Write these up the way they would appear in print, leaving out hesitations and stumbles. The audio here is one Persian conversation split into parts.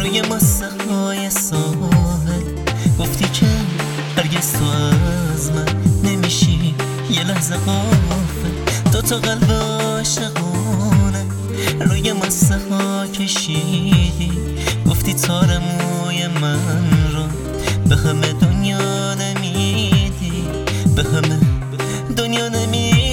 روی ماسه های ساحل گفتی که هرگز تو از من نمیشی یه لحظه غافل. دو تا قلب عاشقونه روی ماسه ها کشیدی، گفتی تار موی من رو به همه دنیا نمیدی، به همه دنیا نمیدی.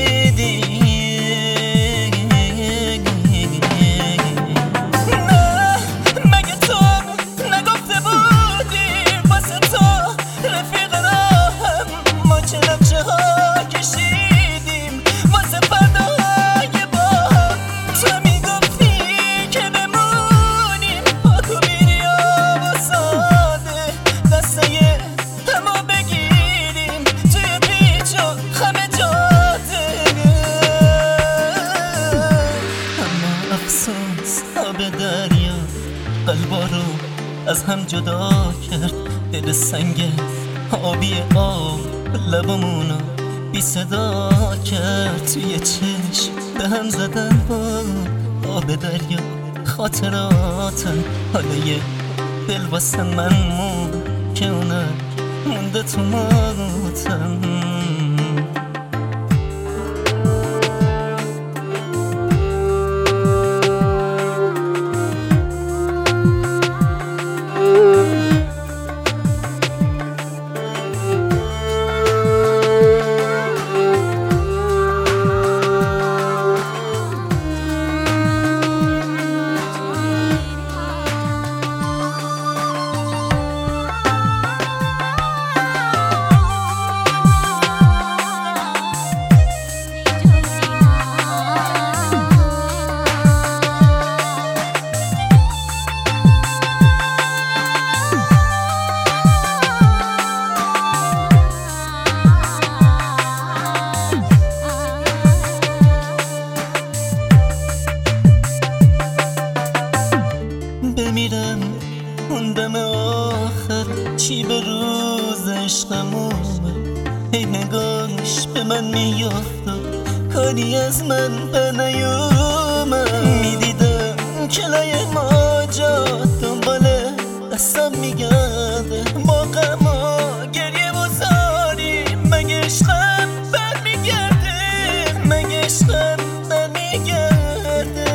آب دریا قلبا رو از هم جدا کرد، دل سنگ آبی آب لبامونو بی صدا کرد. توی چشم به هم زدن با آب دریا خاطراتم، حالا یه دل واسه من مون که اونم مونده تو موتم. بمیرم اون دم آخر چی به روز عشقمونه، هی نگاهش به من میافت و کاری از من به نیومد. میدیدم کلای ماجاد دنبال دستم میگرده، با غم و گریه و زاری مگه عشقم برمیگرده، مگه عشقم برمیگرده.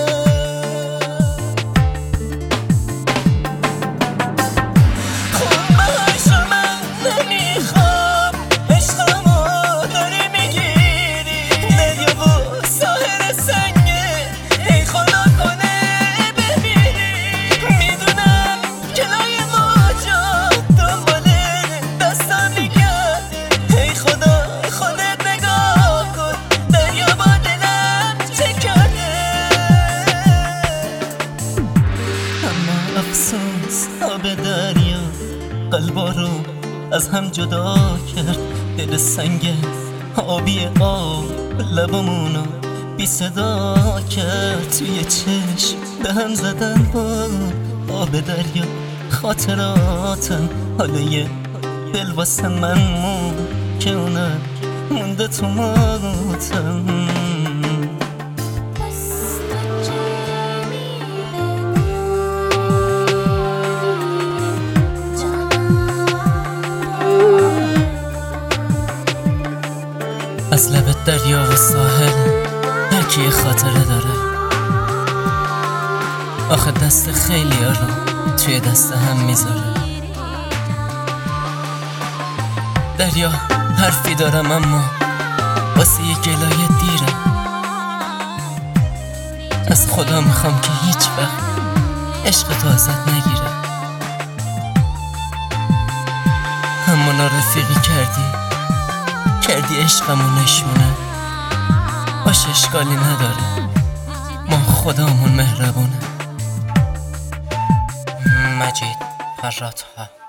آب دریا قلبا رو از هم جدا کرد، دل سنگ آبی آب لبامونو بی صدا کرد. توی چشم به هم زدن با آب دریا خاطراتم، حالا یه دل واسه من مون که اونم مونده تو موتم. از لب دریا و ساحل هر کی یه خاطره داره، آخه دست خیلی ها رو توی دست هم میذاره. دریا حرفی دارم اما واسه یه گلایه دیرم، از خدا میخوام که هیچ وقت عشق تو ازت نگیره. اما نارفیقی کردی عشقمو نشونه، باشه اشکالی نداره، ما خدامون مهربونه. مجید فراتها.